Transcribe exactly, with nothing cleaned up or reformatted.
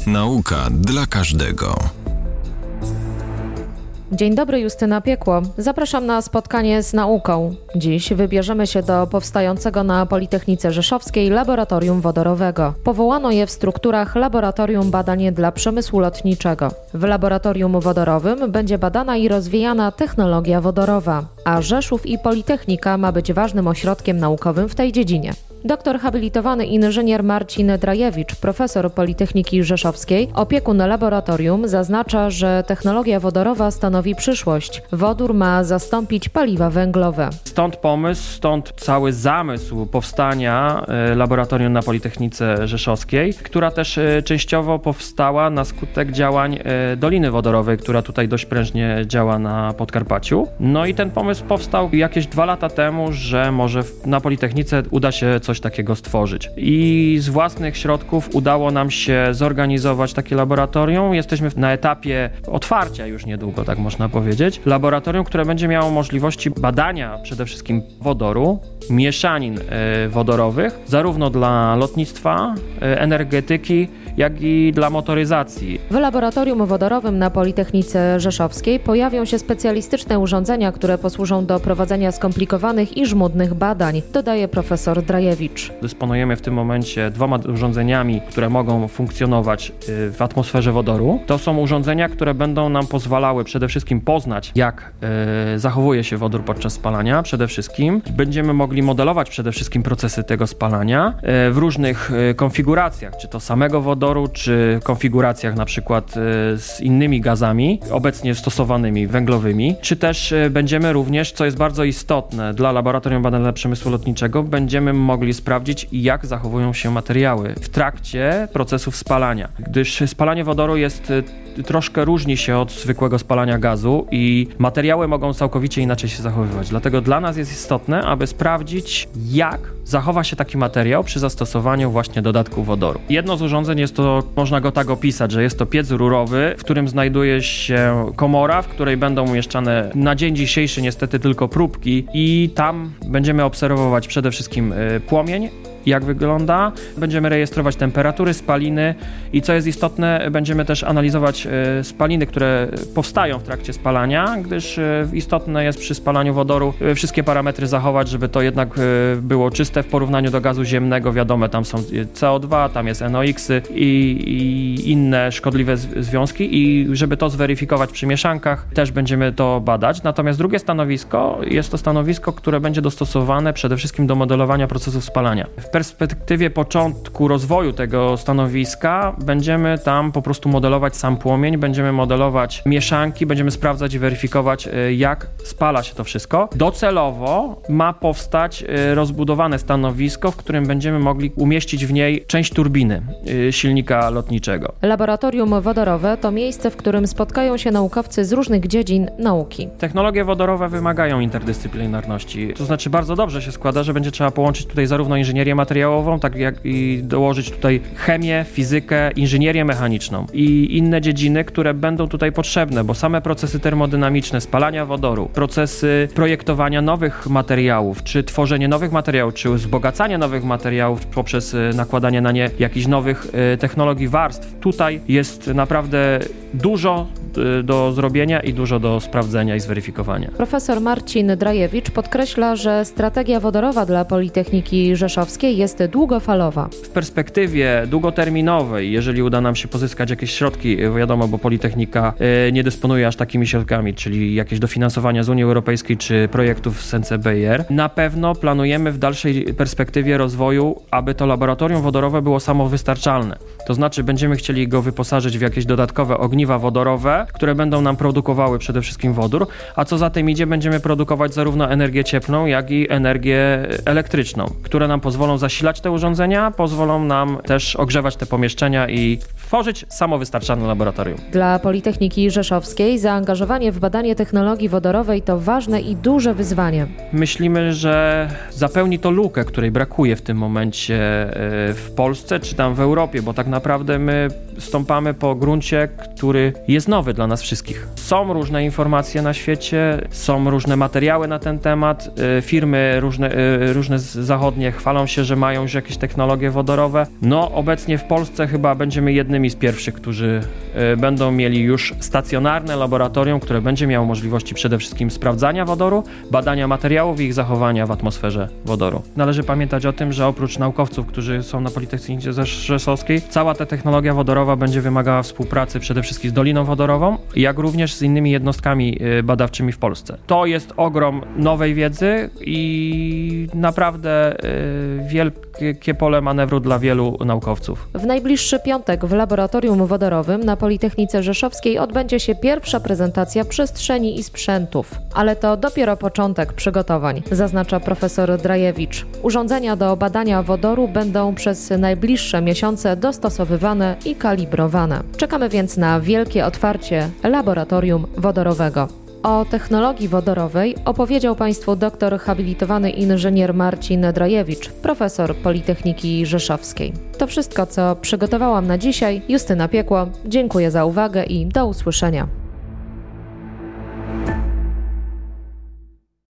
Nauka dla każdego. Dzień dobry, Justyna Piekło. Zapraszam na spotkanie z nauką. Dziś wybierzemy się do powstającego na Politechnice Rzeszowskiej Laboratorium Wodorowego. Powołano je w strukturach Laboratorium Badań dla Przemysłu Lotniczego. W laboratorium wodorowym będzie badana i rozwijana technologia wodorowa, a Rzeszów i Politechnika ma być ważnym ośrodkiem naukowym w tej dziedzinie. Doktor habilitowany inżynier Marcin Drajewicz, profesor Politechniki Rzeszowskiej, opiekun laboratorium, zaznacza, że technologia wodorowa stanowi przyszłość. Wodór ma zastąpić paliwa węglowe. Stąd pomysł, stąd cały zamysł powstania laboratorium na Politechnice Rzeszowskiej, która też częściowo powstała na skutek działań Doliny Wodorowej, która tutaj dość prężnie działa na Podkarpaciu. No i ten pomysł powstał jakieś dwa lata temu, że może na Politechnice uda się coś takiego stworzyć. I z własnych środków udało nam się zorganizować takie laboratorium. Jesteśmy na etapie otwarcia już niedługo, tak można powiedzieć. Laboratorium, które będzie miało możliwości badania przede wszystkim wodoru, mieszanin y, wodorowych, zarówno dla lotnictwa, y, energetyki, jak i dla motoryzacji. W laboratorium wodorowym na Politechnice Rzeszowskiej pojawią się specjalistyczne urządzenia, które posłużą do prowadzenia skomplikowanych i żmudnych badań, dodaje profesor Drajewicz. Dysponujemy w tym momencie dwoma urządzeniami, które mogą funkcjonować w atmosferze wodoru. To są urządzenia, które będą nam pozwalały przede wszystkim poznać, jak y, zachowuje się wodór podczas spalania. Przede wszystkim będziemy mogli modelować przede wszystkim procesy tego spalania y, w różnych y, konfiguracjach, czy to samego wodoru, czy konfiguracjach na przykład z innymi gazami obecnie stosowanymi, węglowymi, czy też będziemy również, co jest bardzo istotne dla Laboratorium Badań dla Przemysłu Lotniczego, będziemy mogli sprawdzić, jak zachowują się materiały w trakcie procesów spalania, gdyż spalanie wodoru jest troszkę różni się od zwykłego spalania gazu i materiały mogą całkowicie inaczej się zachowywać. Dlatego dla nas jest istotne, aby sprawdzić, jak zachowa się taki materiał przy zastosowaniu właśnie dodatku wodoru. Jedno z urządzeń jest to, można go tak opisać, że jest to piec rurowy, w którym znajduje się komora, w której będą umieszczane na dzień dzisiejszy niestety tylko próbki i tam będziemy obserwować przede wszystkim płomień, jak wygląda. Będziemy rejestrować temperatury, spaliny i co jest istotne, będziemy też analizować e, spaliny, które powstają w trakcie spalania, gdyż e, istotne jest przy spalaniu wodoru e, wszystkie parametry zachować, żeby to jednak e, było czyste w porównaniu do gazu ziemnego. Wiadomo, tam są C O dwa, tam jest N O X-y i, i inne szkodliwe z, związki i żeby to zweryfikować przy mieszankach, też będziemy to badać. Natomiast drugie stanowisko jest to stanowisko, które będzie dostosowane przede wszystkim do modelowania procesów spalania. W perspektywie początku rozwoju tego stanowiska będziemy tam po prostu modelować sam płomień, będziemy modelować mieszanki, będziemy sprawdzać i weryfikować, jak spala się to wszystko. Docelowo ma powstać rozbudowane stanowisko, w którym będziemy mogli umieścić w niej część turbiny silnika lotniczego. Laboratorium wodorowe to miejsce, w którym spotkają się naukowcy z różnych dziedzin nauki. Technologie wodorowe wymagają interdyscyplinarności. To znaczy bardzo dobrze się składa, że będzie trzeba połączyć tutaj zarówno inżynierię materiałową, tak jak i dołożyć tutaj chemię, fizykę, inżynierię mechaniczną i inne dziedziny, które będą tutaj potrzebne, bo same procesy termodynamiczne, spalania wodoru, procesy projektowania nowych materiałów, czy tworzenie nowych materiałów, czy wzbogacanie nowych materiałów poprzez nakładanie na nie jakichś nowych technologii warstw. Tutaj jest naprawdę dużo do zrobienia i dużo do sprawdzenia i zweryfikowania. Profesor Marcin Drajewicz podkreśla, że strategia wodorowa dla Politechniki Rzeszowskiej jest długofalowa. W perspektywie długoterminowej, jeżeli uda nam się pozyskać jakieś środki, wiadomo, bo Politechnika nie dysponuje aż takimi środkami, czyli jakieś dofinansowania z Unii Europejskiej czy projektów z N C B I R, na pewno planujemy w dalszej perspektywie rozwoju, aby to laboratorium wodorowe było samowystarczalne. To znaczy będziemy chcieli go wyposażyć w jakieś dodatkowe ogniwa wodorowe, które będą nam produkowały przede wszystkim wodór, a co za tym idzie, będziemy produkować zarówno energię cieplną, jak i energię elektryczną, które nam pozwolą zasilać te urządzenia, pozwolą nam też ogrzewać te pomieszczenia i tworzyć samowystarczalne laboratorium. Dla Politechniki Rzeszowskiej zaangażowanie w badanie technologii wodorowej to ważne i duże wyzwanie. Myślimy, że zapełni to lukę, której brakuje w tym momencie w Polsce czy tam w Europie, bo tak naprawdę my stąpamy po gruncie, który jest nowy dla nas wszystkich. Są różne informacje na świecie, są różne materiały na ten temat, firmy różne, różne zachodnie chwalą się, że mają już jakieś technologie wodorowe. No obecnie w Polsce chyba będziemy jednymi jednymi z pierwszych, którzy będą mieli już stacjonarne laboratorium, które będzie miało możliwości przede wszystkim sprawdzania wodoru, badania materiałów i ich zachowania w atmosferze wodoru. Należy pamiętać o tym, że oprócz naukowców, którzy są na Politechnice Rzeszowskiej, cała ta technologia wodorowa będzie wymagała współpracy przede wszystkim z Doliną Wodorową, jak również z innymi jednostkami badawczymi w Polsce. To jest ogrom nowej wiedzy i naprawdę wielkie pole manewru dla wielu naukowców. W najbliższy piątek w laboratorium wodorowym na Politechnice Rzeszowskiej odbędzie się pierwsza prezentacja przestrzeni i sprzętów. Ale to dopiero początek przygotowań, zaznacza profesor Drajewicz. Urządzenia do badania wodoru będą przez najbliższe miesiące dostosowywane i kalibrowane. Czekamy więc na wielkie otwarcie laboratorium wodorowego. O technologii wodorowej opowiedział Państwu doktor habilitowany inżynier Marcin Drajewicz, profesor Politechniki Rzeszowskiej. To wszystko, co przygotowałam na dzisiaj. Justyna Piekło, dziękuję za uwagę i do usłyszenia.